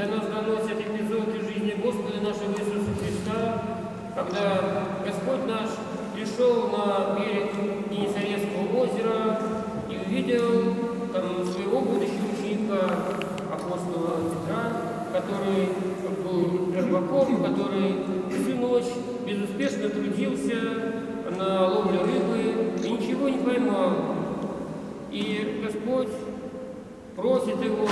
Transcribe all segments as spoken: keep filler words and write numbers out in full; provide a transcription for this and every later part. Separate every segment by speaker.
Speaker 1: для нас доносит эпизод из жизни Господа нашего Иисуса Христа, когда Господь наш пришел на берег Генесарецкого озера и увидел там своего будущего ученика, апостола Петра, который был рыбаком, который всю ночь безуспешно трудился на ловле рыбы и ничего не поймал. И Господь просит его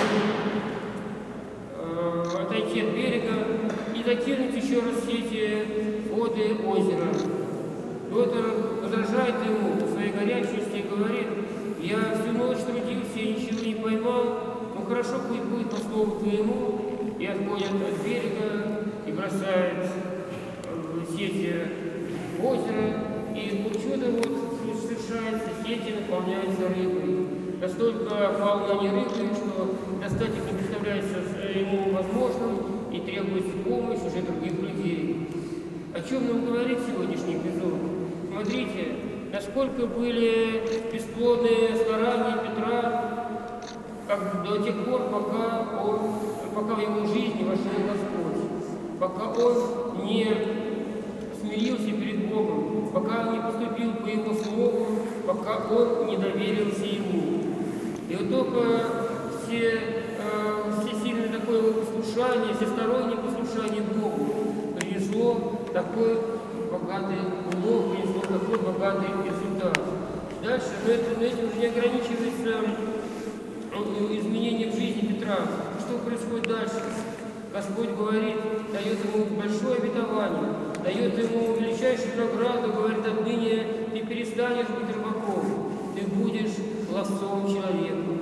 Speaker 1: э, отойти от берега и закинуть еще раз сети воды озера. Петр возражает ему по своей горячности и говорит: я всю ночь трудился и ничего не поймал, ну хорошо, пусть будет по слову твоему. И отходит от берега и бросает сети в озеро, и вот чудо вот совершается, сети наполняются рыбой. Настолько полны они рыбой, что достать их не представляется ему возможным, и требуется помощь уже других людей. О чем нам говорит сегодняшний эпизод? Смотрите, насколько были бесплодные старания Петра, как до тех пор, пока, он, пока в его жизни вошел Господь, пока он не смирился перед Богом, пока он не поступил по Его слову, пока он не доверился Ему. И вот только все, э, все сильное такое его послушание, всестороннее послушание Богу принесло такой богатый улов, принесло такой богатый результат. Дальше, но это, но этим уже не ограничивается изменения в жизни Петра. Что происходит дальше? Господь говорит, дает ему большое обетование, дает ему величайшую награду, говорит: отныне ты перестанешь быть рыбаком, ты будешь ловцом человека.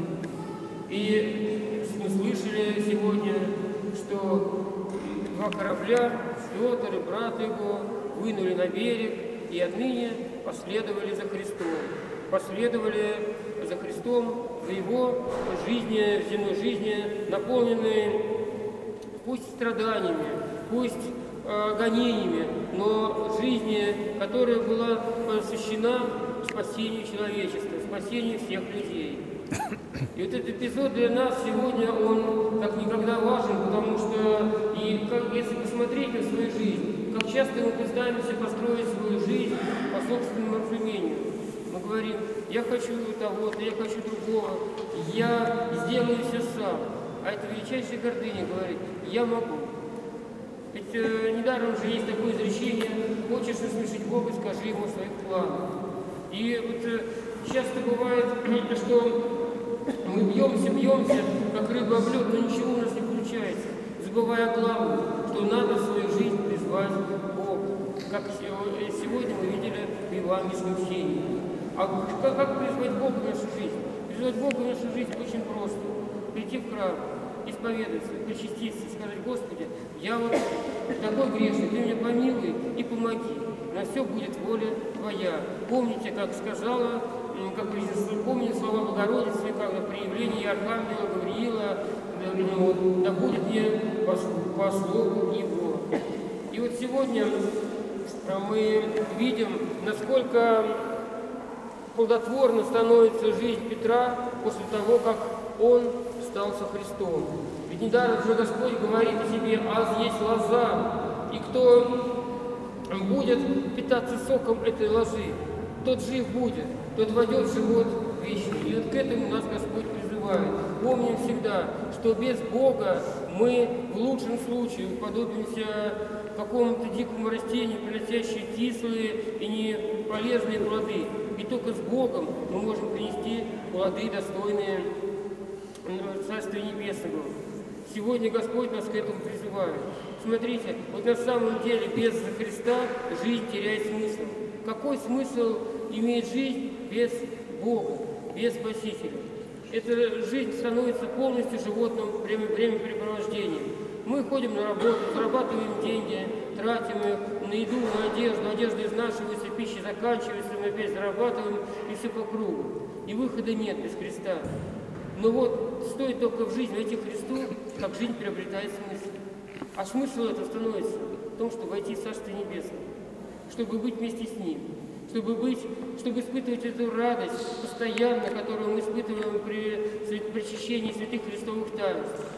Speaker 1: И мы слышали сегодня, что два корабля, Петр и брат его, вынули на берег и отныне последовали за Христом. Последовали за Христом, за Его жизни, в земной жизни, наполненные пусть страданиями, пусть э, гонениями, но жизни, которая была посвящена спасению человечества, спасению всех людей. И вот этот эпизод для нас сегодня, он как никогда важен, потому что, и как, если посмотреть на свою жизнь, как часто мы пытаемся построить свою жизнь по собственному разумению. Мы говорим: я хочу того-то, я хочу другого, я сделаю все сам. А это величайшая гордыня говорит: я могу. Ведь э, недаром же есть такое изречение: хочешь насмешить Бога, скажи Ему о своих планах. И вот э, часто бывает, что мы бьемся, бьемся, как рыба об лед, но ничего у нас не получается, забывая главное, что надо в свою жизнь призвать Бога. Как сегодня мы видели в евангельском чтении. А как, как призвать Бога в нашу жизнь? Призвать Бога в нашу жизнь очень просто. Прийти в храм, исповедоваться, причаститься, сказать: Господи, я вот такой грешный, Ты меня помилуй и помоги. На все будет воля Твоя. Помните, как сказала, как помните слова Богородицы, когда при явлении Архангела Гавриила, ну, да будет мне по, по слову Его. И вот сегодня мы видим, насколько плодотворно становится жизнь Петра после того, как он стал со Христом. Ведь недаром же Господь говорит о себе: аз есть лоза, и кто будет питаться соком этой лозы, тот жив будет, тот войдет в живот вечный. И вот к этому нас Господь призывает. Помним всегда, что без Бога мы в лучшем случае уподобимся какому-то дикому растению, приносящему кислые и неполезные плоды. И только с Богом мы можем принести плоды, достойные Царствия Небесного. Сегодня Господь нас к этому призывает. Смотрите, вот на самом деле без Христа жизнь теряет смысл. Какой смысл имеет жизнь без Бога, без Спасителя? Эта жизнь становится полностью животным времяпрепровождением. Мы ходим на работу, зарабатываем деньги, тратим их на еду, на одежду, одежда изнашивается, пища заканчивается, мы опять зарабатываем, и все по кругу. И выхода нет без Христа. Но вот стоит только в жизнь войти в Христу, как жизнь приобретает смысл. А смысл это становится в том, чтобы войти в Царствие Небесное, чтобы быть вместе с Ним, чтобы быть, чтобы испытывать эту радость постоянно, которую мы испытываем при причащении святых Христовых таинств,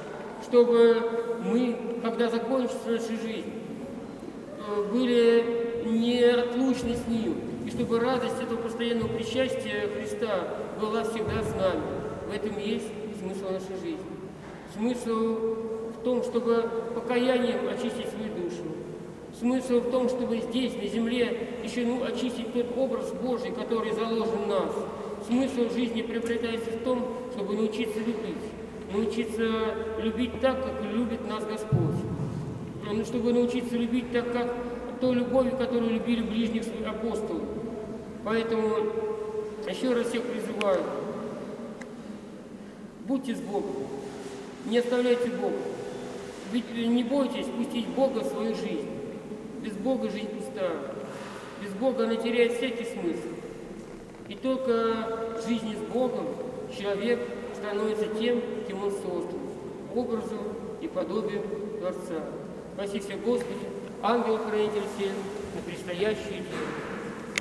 Speaker 1: чтобы мы, когда закончится наша жизнь, были неотлучны с Ним, и чтобы радость этого постоянного причастия Христа была всегда с нами. В этом есть смысл нашей жизни. Смысл в том, чтобы покаянием очистить свою душу. Смысл в том, чтобы здесь, на земле, еще ну, очистить тот образ Божий, который заложен в нас. Смысл жизни приобретается в том, чтобы научиться любить. Научиться любить так, как любит нас Господь. Ну, чтобы научиться любить так, как той любовью, которую любили ближних своих апостолов. Поэтому еще раз всех призываю. Будьте с Богом. Не оставляйте Бога. Ведь не бойтесь пустить Бога в свою жизнь. Без Бога жизнь пустая. Без Бога она теряет всякий смысл. И только в жизни с Богом человек становится тем, кем он создан, образом и подобием Творца. Спаси всех Господи, ангел-хранитель всех, на предстоящие дни.